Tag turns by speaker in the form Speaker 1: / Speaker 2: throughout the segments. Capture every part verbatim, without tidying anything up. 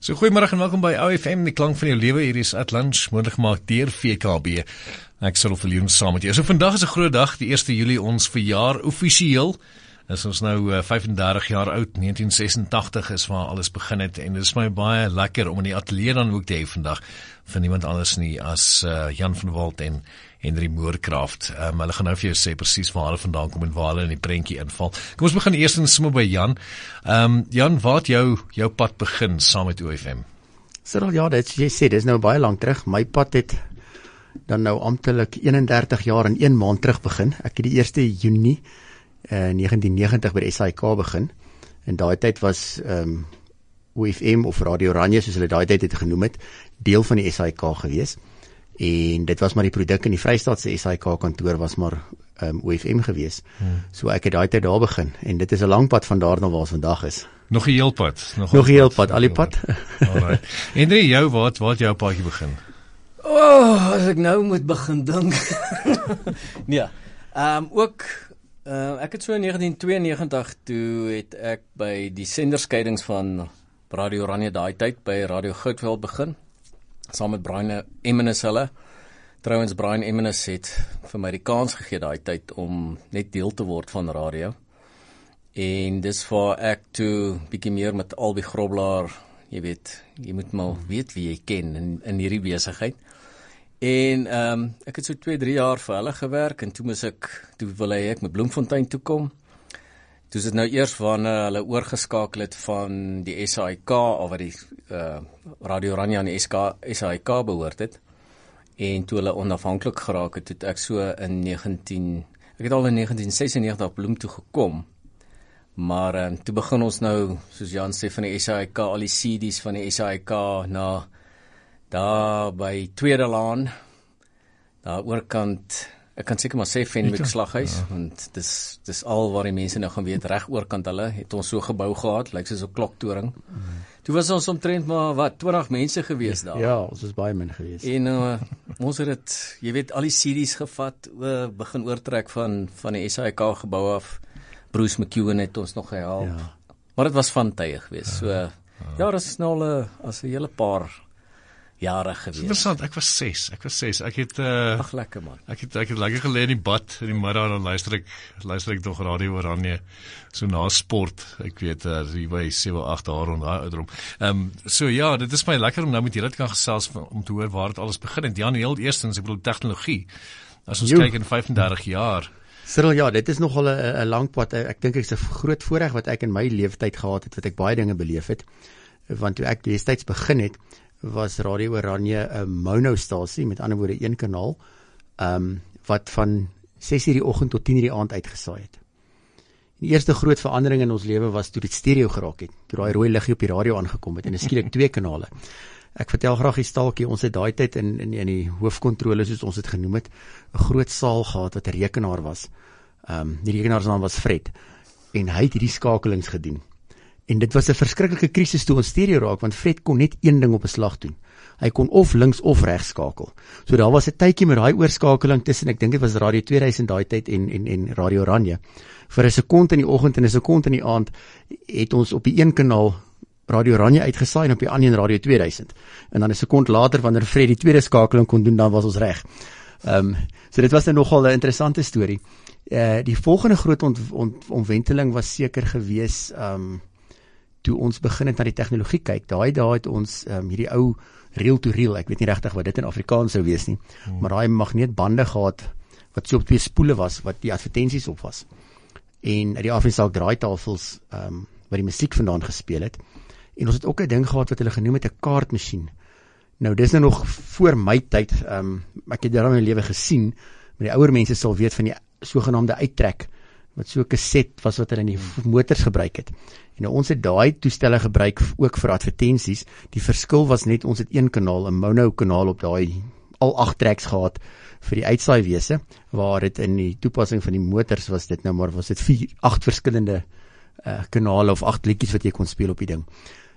Speaker 1: So goeiemôre en welkom by O F M, die klank van jou lewe. Hier is At Lunch, moontlik gemaak deur V K B. Ek sal vir Leon saam met jou. So vandag is 'n groot dag, die eerste Julie, ons verjaar offisieel. Is ons nou uh, vyfendertig jaar oud, negentien sesentagtig is waar alles begin het, en dit is my baie lekker om in die ateljee dan ook te hê vandag, van niemand anders nie as uh, Jan van der Walt en Henry Moorcraft. Um, hulle gaan nou vir jou sê presies waar hulle vandaan kom en waar hulle in die prentjie inval. Kom ons begin eers sommer by Jan. Um, Jan, waar het jou, jou pad begin saam met O F M?
Speaker 2: Cyril, ja, dit jy sê, dit is nou baie lank terug. My pad het dan nou amptelik eenendertig jaar en een maand terug begin. Ek het die eerste Junie Uh, negentien negentig by die S A I K begin, en daai tyd was um, O F M of Radio Oranje, soos hulle daai tyd het genoem het, deel van die S A I K gewees, en dit was maar die produk in die Vrystaatse S A I K kantoor was maar um, O F M gewees, hmm. so ek het daai tyd daar begin, en dit is 'n lang pad van daar na waar ons vandag is.
Speaker 1: Nog 'n heel pad?
Speaker 2: Nog 'n heel pad, al die pad.
Speaker 1: Alright. Henry, jou, wat, wat jou paadjie begin?
Speaker 3: Oh, as ek nou moet begin dink. Ja, um, ook Uh, ek het so in negentien tweeënnegentig, toe het ek by die senderskeidings van Radio Oranje daai tyd by Radio Goudveld begin, saam met Brian Emmenis hulle. Trouwens, Brian Emmenis het vir my die kans gegee daai tyd om net deel te word van radio. En dis waar ek toe bietjie meer met Albie Groblaar, jy weet, jy moet maar weet wie jy ken in, in hierdie besigheid. En um, ek het so twee, drie jaar vir hulle gewerk, en toe moes ek, toe wil hy ek met Bloemfontein toe kom. Toe is dit nou eers wanneer hulle oorgeskakel het van die S A I K, of wat die uh, Radio Oranje aan die S A I K behoort het. En toe hulle onafhanklik geraak het, het ek so in negentien, ek het al in negentien sesennegentig op Bloem toe gekom. Maar um, toe begin ons nou, soos Jan sê, van die S A I K, al die C D's van die S A I K na daar by Tweede Laan, daar oorkant, ek kan seker maar sê Fenwick Slaghuis, ja. Want dis, dis al waar die mense nou gaan weet, reg oorkant hulle, het ons so gebou gehad, lyk soos 'n kloktoring. Mm. Toe was ons omtrent maar, wat, twintig mense gewees daar.
Speaker 2: Ja, ons is baie min gewees.
Speaker 3: En uh, ons het het, jy weet, al die C D's gevat, uh, begin oortrek van, van die S A I K gebou af, Bruce McEwen het ons nog gehelp, ja. Maar het was van tye gewees, so, ja, ja dat is nou al as 'n hele paar jare gewees.
Speaker 1: Interessant, ek was ses, ek was ses, ek het, uh,
Speaker 3: ag lekker man,
Speaker 1: ek het, ek het lekker gelê in die bad, in die middag, dan luister ek, luister ek toch Radio Oranje, so na sport, ek weet, uh, die by sewe, agt jaar rond daar uitrom. Um, so ja, dit is my lekker om nou met julle te kan gesels, om te hoor waar het alles begin het. Jan, heel eerstens, ek bedoel, tegnologie, as ons jo. kyk in vyfendertig jaar.
Speaker 2: Cyril, ja, dit is nogal 'n lang pad, ek dink ek is 'n groot voorreg wat ek in my leeftyd gehad het, wat ek baie dinge beleef het, want toe ek destyds begin het, was Radio Oranje 'n monostasie, met ander woorde een kanaal, um, wat van ses uur die oggend tot tien uur die aand uitgesaai het. Die eerste groot verandering in ons lewe was toe dit stereo geraak het, toe daai rooi liggie op die radio aangekom het, en skielik twee kanale. Ek vertel graag die staaltjie, ons het daai tyd in, in, in die hoofkontrole, soos ons het genoem het, 'n groot saal gehad wat 'n rekenaar was. Um, die rekenaar se naam was Fred, en hy het hierdie skakelings gedoen. En dit was 'n verskriklike krisis toe ons stereo raak, want Fred kon net een ding op 'n slag doen. Hy kon of links of regs skakel. So daar was 'n tydjie met daai oorskakeling tussen, ek dink dit was Radio tweeduisend daai tyd en en en Radio Oranje. Vir 'n sekond in die oggend en 'n sekond in die aand het ons op die een kanaal Radio Oranje uitgesaai en op die ander een Radio tweeduisend. En dan 'n sekond later wanneer Fred die tweede skakeling kon doen, dan was ons reg. Ehm um, so dit was nou nogal 'n interessante storie. Eh uh, die volgende groot ont, ont, omwenteling was seker gewees ehm um, toe ons begin het na die tegnologie kyk. Daai daai het ons um, hierdie ou reel-to-reel, ek weet nie regtig wat dit in Afrikaans sou wees nie, hmm. maar daai magneetbande gehad, wat so op twee spoele was, wat die advertensies op was. En uit die afnesaak draaitafels, um, wat die musiek vandaan gespeel het. En ons het ook 'n ding gehad wat hulle genoem het 'n kaartmasjien. Nou, dis nou nog voor my tyd, um, ek het daar in my lewe gesien, maar die ouer mense sal weet van die sogenaamde uittrek, wat so 'n kaset was wat hulle in die motors gebruik het. En nou, ons het daai toestelle gebruik ook vir advertensies. Die verskil was net, ons het een kanaal, 'n mono kanaal op daai, al agt tracks gehad vir die uitsaaiwese, waar dit in die toepassing van die motors was dit nou maar, was dit vier, agt verskillende uh, kanale of agt liedjies wat jy kon speel op die ding.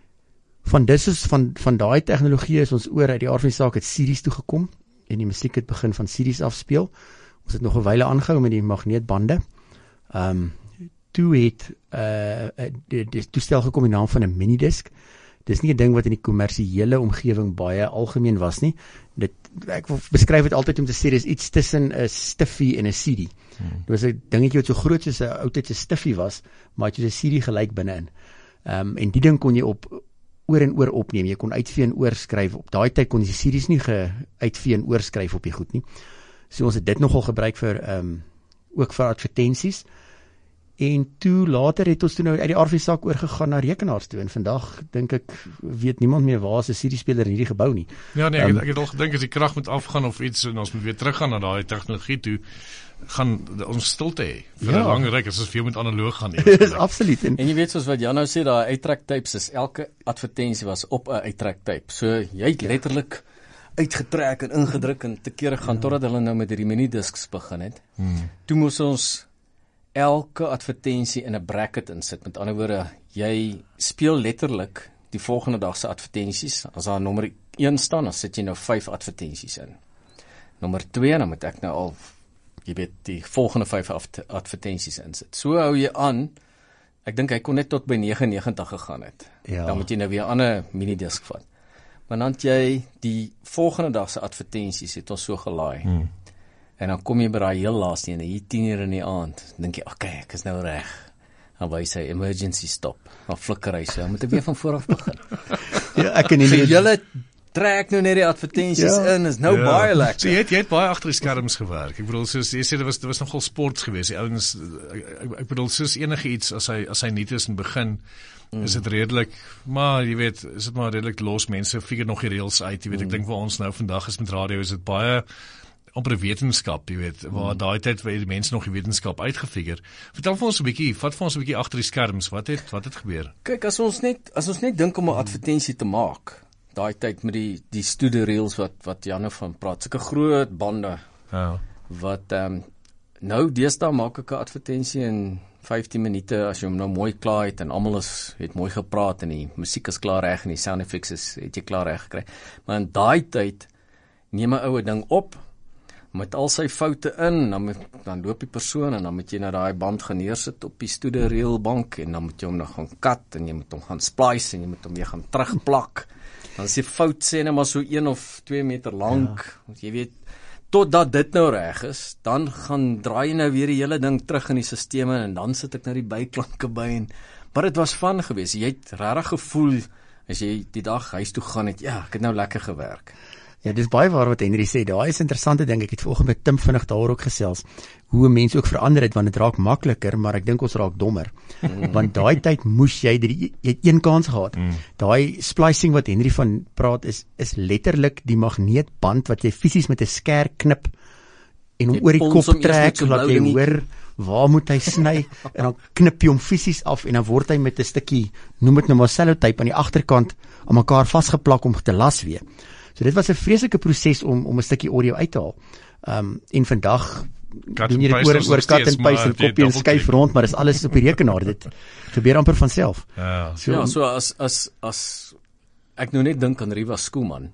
Speaker 2: Van dis is, van, van daai tegnologie is ons oor uit die aard van die saak het C D's toegekom, en die musiek het begin van C D's afspeel. Ons het nog 'n wyle aangehou met die magneetbande. Um, toe het uh, die, die toestel gekom in naam van 'n minidisc. dis nie 'n ding wat in die kommersiële omgewing baie algemeen was nie. Dit ek beskryf dit altyd om te sê dis iets tussen 'n stiffie en 'n C D. Hmm. Dit was 'n dingetjie wat so groot soos 'n ou tyd se stiffie was, maar het jy 'n C D gelyk binne-in. Ehm um, en die ding kon jy op oor en oor opneem. Jy kon uitvee en oorskryf. Op daai tyd kon jy C D's nie ge uitvee en oorskryf op die goed nie. So ons het dit nogal gebruik vir ehm um, ook vir advertensies. En toe later het ons toe nou uit die aard van die saak oorgegaan na rekenaars toe en vandag dink ek weet niemand meer waar is 'n C D-speler in hierdie gebou nie.
Speaker 1: Ja nee, ek, um, ek het al gedink as die krag moet afgaan of iets en ons moet weer teruggaan na daai tegnologie toe, gaan ons stilte hê vir 'n ja. lang ruk as ons weer met analoog gaan.
Speaker 2: Dis absoluut. En,
Speaker 3: en jy weet soos wat Jan nou sê, daai uittrektapes is elke advertensie was op 'n uittrektape. So jy het letterlik uitgetrek en ingedruk en te kere gaan ja. totdat hulle nou met hierdie minidisks begin het. Hmm. Toe moes ons elke advertensie in 'n bracket insit. Met ander woorde, jy speel letterlik die volgende dag se advertensies. As daar nommer een staan, dan sit jy nou vyf advertensies in. Nommer twee, dan moet ek nou al, jy weet, die volgende vyf advertensies insit. So hou jy aan. Ek dink hy kon net tot by negenennegentig gegaan het. Ja. Dan moet jy nou weer 'n ander minidisk vat. Maar dan het jy die volgende dag se advertensies het ons so gelaai. Hmm. En dan kom jy by daai heel laaste een, hier tien uur in die aand, dink jy, oké, okay, ek is nou reg. Dan wys hy emergency stop. Dan flikker hy so, dan moet ek weer van voor af begin.
Speaker 2: Ja, ek kan nie
Speaker 3: so, julle trek nou net die advertensies ja. in, is nou ja. baie lekker.
Speaker 1: So jy het, jy het baie agter die skerms gewerk. Ek bedoel, soos jy sê, dit was, dit was nogal sports geweest. Die ouens, ek, ek bedoel, soos enige iets, as hy, as hy nie is in begin, mm. is dit redelik, maar jy weet, is dit maar redelik los, mense figure nog die reels uit, jy weet, mm. ek dink waar ons nou vandag is met radio, is dit baie op 'n wetenskap, jy weet, waar hmm. daai tyd waar die mense nog die wetenskap uitgefigure. Vertel vir ons 'n bietjie, vat vir ons 'n bietjie agter die skerms, wat het wat het gebeur?
Speaker 3: Kyk, as ons net as ons net dink om 'n advertensie te maak, daai tyd met die die studio reels wat wat Janne van praat, sulke groot bande. Ja. Wat ehm um, nou deesdae maak ek 'n advertensie in vyftien minute as jy hom nou mooi klaar het en almal is het mooi gepraat en die musiek is klaar reg en die sound effects is het jy klaar reg gekry. Maar in daai tyd neem 'n oue ding op met al sy foute in, dan, moet, dan loop die persoon en dan moet jy na daai band gaan neersit op die studio reel bank en dan moet jy hom nog gaan cut en jy moet hom gaan splice en jy moet hom weer gaan terugplak. Dan is die fout sê net maar so een of twee meter lank, ja. Jy weet, totdat dit nou reg is, dan gaan draai jy nou weer die hele ding terug in die sisteme en dan sit ek nou die byklanke by en, maar dit was van gewees, jy het regtig gevoel, as jy die dag huis toe gaan het, ja, ek het nou lekker gewerk.
Speaker 2: Ja, dis baie waar wat Henry sê. Daai is interessante ding. Ek het vanoggend met Tim vinnig daar ook gesels hoe mense ook verander het want dit raak makliker, maar ek dink ons raak dommer. Mm. Want daai tyd moes jy die, jy het een kans gehad. Mm. Daai splicing wat Henry van praat is is letterlik die magneetband wat jy fisies met 'n skerp knip en hom oor die kop trek sodat jy hoor waar moet hy sny en dan knip jy hom fisies af en dan word hy met 'n stukkie, noem dit nou maar sellotape aan die agterkant aan mekaar vasgeplak om te las weer. So dit was 'n vreeslike proses om om 'n stukkie audio uit te haal. Um en vandag doen jy dit oor oor cut and paste en kopie en skuif rond, maar dis alles op die rekenaar. Dit gebeur amper van self.
Speaker 3: Ja. So, ja, so as as as ek nou net dink aan Riva Schoeman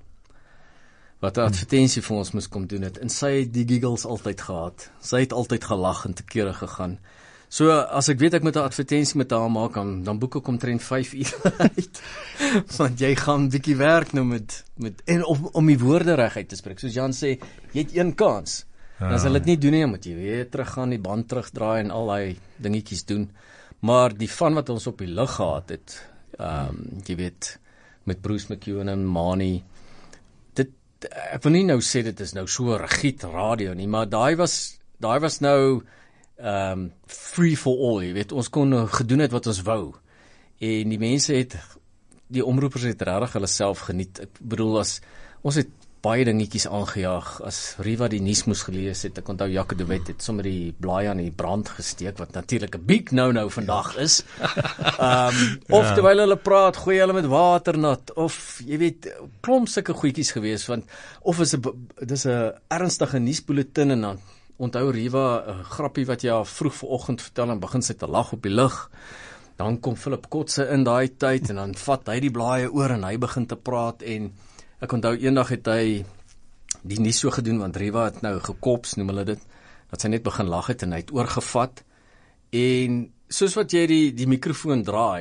Speaker 3: wat 'n advertensie vir ons moes kom doen het en sy het die giggles altyd gehad. Sy het altyd gelag en te kere gegaan. So as ek weet ek moet 'n advertensie met haar maak, dan, dan boek ek omtrent vyf uur uit. Want jy gaan bietjie werk nou met met en om om die woorde reg uit te spreek. Soos Jan sê, jy het een kans. Ja. En as hulle dit nie doen nie, dan moet jy weer teruggaan, die band terugdraai en al daai dingetjies doen. Maar die van wat ons op die lug gehad het, ehm um, jy weet met Bruce McEwen en Mani, dit ek wil nie nou sê dit is nou so rigied radio nie, maar daai was daai was nou um, free for all, jy weet, ons kon gedoen het wat ons wou, en die mense het, die omroepers het regtig hulle self geniet. Ek bedoel, as, ons het baie dingetjies aangejaag, as Riva die nuus moes gelees het, ek onthou Jacques de Wet het sommer die blaai aan die brand gesteek, wat natuurlik 'n big no-no vandag is, um, of ja. Terwyl hulle praat, gooi hulle met water nat, of, jy weet, klomp sulke goedjies gewees, want, of is 'n, dis 'n ernstige nuusbulletin, en dan onthou Riva, 'n grappie wat jy vroeg vanoggend vertel, en begin sy te lag op die lug, dan kom Philip Kotse in daai tyd, en dan vat hy die blaaie oor, en hy begin te praat, en ek onthou eendag het hy die nuus so gedoen, want Riva het nou gekops, noem hulle dit, dat sy net begin lag het, en hy het oorgevat, en soos wat jy die, die microfoon draai,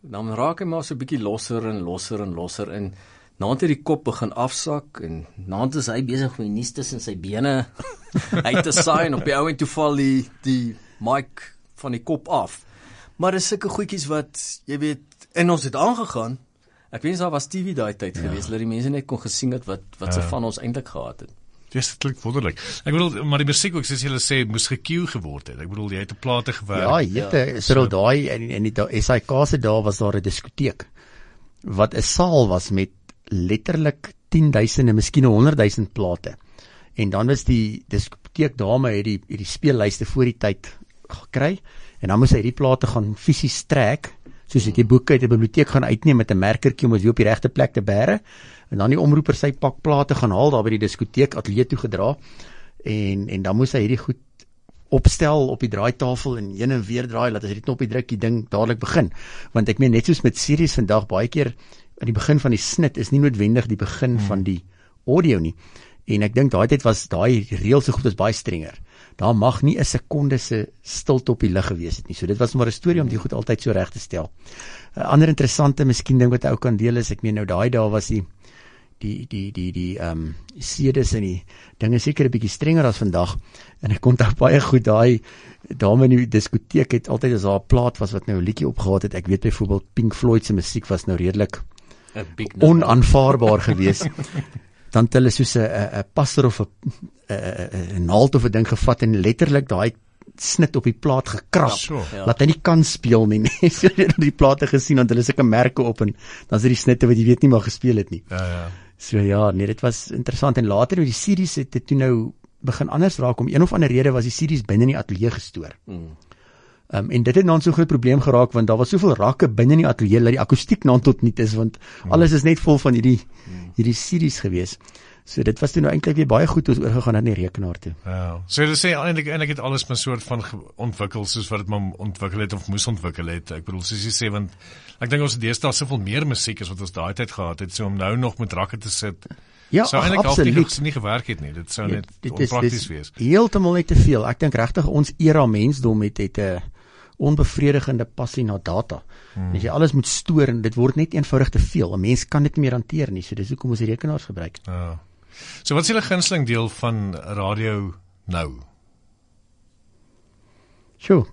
Speaker 3: dan raak hy maar so 'n bietjie losser en losser en losser en naand het die kop begin afsak en naand is hy besig met die nuus tussen sy bene uit te saai en op die ou en toe val die die mic van die kop af. Maar dis sulke goedjies wat jy weet, en ons het aangegaan. Ek wens daar was T V daai tyd ja. gewees, dat die mense net kon gesien het wat wat se ja. van ons eintlik gehad het.
Speaker 1: Dis dit klink wonderlik. Ek bedoel, maar die musiek ook soos julle sê moes gekieu geword het. Ek bedoel, jy het op plate gewerk.
Speaker 2: Ja, jy het ja. Cyril daai en en die S I K se dae was daar 'n diskoteek wat 'n saal was met letterlik tienduisende, miskien honderdduisend plate. En dan was die diskoteek dame het die het die speellyste voor die tyd gekry en dan moes hy die plate gaan fisies trek, soos het jy boeke uit die biblioteek gaan uitneem met 'n merkertjie om as jy op die regte plek te bære. En dan die omroeper sy pak plate gaan haal daar by die diskoteek ateljee toe gedra en en dan moes hy hierdie goed opstel op die draaitafel en heen en weer draai laat as jy die knoppie druk die ding dadelik begin. Want ek meen net soos met series vandag baie keer aan die begin van die snit is nie noodwendig die begin hmm. van die audio nie. En ek dink daai tyd was daai reëls so goed as baie strenger. Daar mag nie 'n sekonde se stilte op die lig gewees het nie. So dit was maar 'n storie om die goed altyd so reg te stel. 'n uh, Ander interessante miskien ding wat ek ook kan deel is, ek meen nou daai dae was die die die die die ehm um, sedes en die dinge seker 'n bietjie strenger as vandag. En ek kon daar baie goed daai dame in die diskoteek het altyd as haar plaat was wat nou 'n liedjie opgehad het. Ek weet byvoorbeeld Pink Floyd se musiek was nou redelik onaanvaarbaar geweest. Dan het hulle soos 'n 'n passer of 'n 'n naald of 'n ding gevat en letterlik daai snit op die plaat gekrap. Ja, ja. Laat hy nie kan speel nie. Nee, so die plate gesien want hulle sulke merke op en dan is dit die snitte wat jy weet nie maar gespeel het nie.
Speaker 1: Ja ja.
Speaker 2: So ja, nee, dit was interessant en later met die series het dit toe nou begin anders raak om een of ander rede was die series binne in die ateljee gestoor. Mm. Um, en dit het nou so 'n groot probleem geraak want daar was soveel rakke binne in die ateljee dat die akoestiek nou tot niet is want mm. alles is net vol van hierdie mm. hierdie series gewees. So dit was toe nou eintlik weer baie goed ons oorgegaan na die rekenaar toe.
Speaker 1: Ja. So jy sê eintlik eintlik het alles 'n soort van ontwikkel soos wat dit maar ontwikkel het of moes ontwikkel het. Ek bedoel soos jy sê want ek dink ons het deesdae soveel meer musiek as wat ons daai tyd gehad het. So om nou nog met rakke te sit.
Speaker 2: Ja,
Speaker 1: sou eintlik al nie, nie gewerk het nie. Dit sou net ja, onprakties wees.
Speaker 2: Heeltemal net te veel. Ek dink regtig ons era mensdom het het 'n onbevredigende passie na data. Hmm. As jy alles moet stoor en dit word net eenvoudig te veel. 'n Mens kan dit nie meer hanteer nie. So dis hoekom ons die rekenaars gebruik.
Speaker 1: Ja. So wat is julle gunsteling deel van radio nou?
Speaker 2: Sjoe.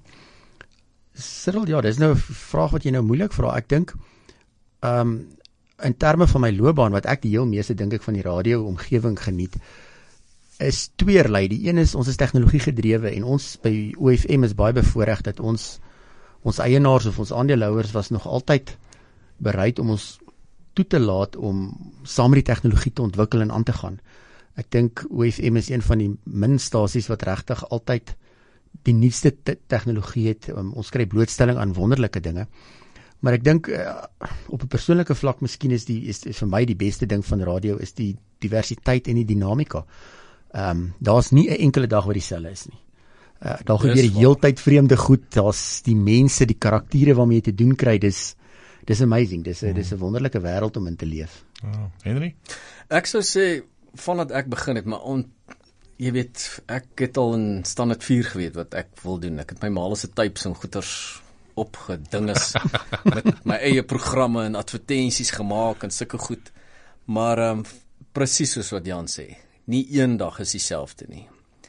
Speaker 2: Cyril, ja, dis nou 'n vraag wat jy nou moeilik vra. Ek dink ehm um, in terme van my loopbaan wat ek die heel meeste dink ek van die radio omgewing geniet is tweerlei. Die een is ons is tegnologie gedrewe en ons by O F M is baie bevoorreg dat ons ons eienaars of ons aandeelhouers was nog altyd bereid om ons toe te laat om saam met die tegnologie te ontwikkel en aan te gaan. Ek dink O F M is een van die min stasies wat regtig altyd die nuutste te tegnologie het. Um, ons kry blootstelling aan wonderlike dinge. Maar ek dink uh, op 'n persoonlike vlak miskien is die is, is vir my die beste ding van radio is die diversiteit en die dinamika. Ehm um, daar's nie 'n enkele dag wat dieselfde is nie. Uh, daar gebeur heeltyd vreemde goed. Daar's die mense, die karaktere waarmee jy te doen kry. Dis dis amazing. Dis 'n hmm. dis 'n wonderlike wêreld om in te leef.
Speaker 1: Oh, Henry?
Speaker 3: Ek sou sê vandat ek begin het, maar on, jy weet, ek het al in standaard vier geweet wat ek wil doen. Ek het my maal se types en goeters opgedinges met my eie programme en advertensies gemaak en sulke goed. Maar ehm um, presies soos wat Jan sê, nie een dag is dieselfde nie.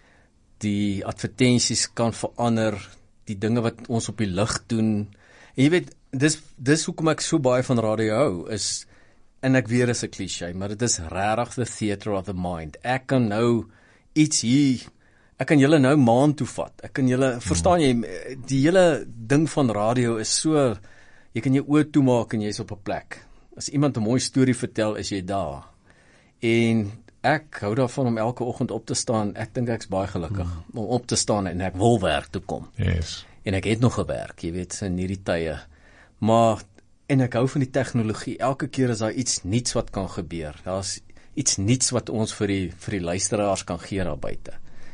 Speaker 3: Die advertensies kan verander, die dinge wat ons op die lig doen. En jy weet, dis dis hoekom ek so baie van radio hou is en ek weet is 'n cliché, maar dit is regtig the theatre of the mind. Ek kan nou iets hier Ek kan julle nou maan toe vat. Ek kan julle, verstaan jy, die hele ding van radio is so, jy kan jou oë toemaak en jy's op 'n plek. As iemand 'n mooi storie vertel, is jy daar. En ek hou daarvan om elke oggend op te staan. Ek dink ek's baie gelukkig mm. om op te staan en ek wil werk toe kom.
Speaker 1: Yes.
Speaker 3: En ek het nog gewerk, jy weet, in hierdie tye. Maar en ek hou van die tegnologie. Elke keer is daar iets nuuts wat kan gebeur. Daar's iets nuuts wat ons vir die vir die luisteraars kan gee daar buite.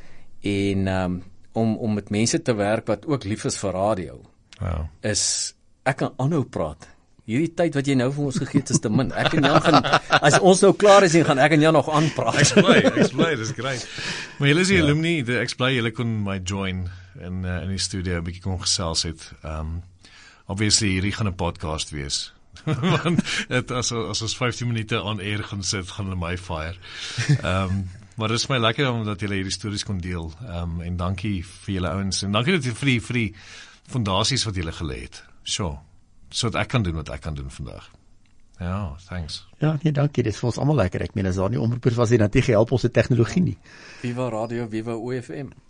Speaker 3: En um, om om met mense te werk wat ook lief is vir radio, wow. is ek kan aanhou praat. Hierdie tyd wat jy nou vir ons gegee het is te min. Ek en Jan gaan, as ons nou klaar is, gaan ek en Jan nog aanpraat.
Speaker 1: Ek's bly, ek's bly, dis great. Maar julle is die ja. alumni, ek's bly julle kon my join in uh, in die studio 'n bietjie kon gesels het. Um, obviously hierdie gaan 'n podcast wees. Want het, as as ons vyftien minute on air gaan sit, gaan hulle my fire. Ehm um, maar dit is my lekker omdat julle hierdie stories kon deel. Ehm um, en dankie vir julle ouens en dankie dat jy vir die vir die fondasies wat julle gelê het. Sure. So dat ek kan doen wat ek kan doen vandag. Ja, thanks.
Speaker 2: Ja, nee, dankie. Dit is vir ons almal lekker. Ek meen as daar nie omroepers was nie, dan het jy gehelp ons se tegnologie nie.
Speaker 3: Viva Radio, Viva O F M.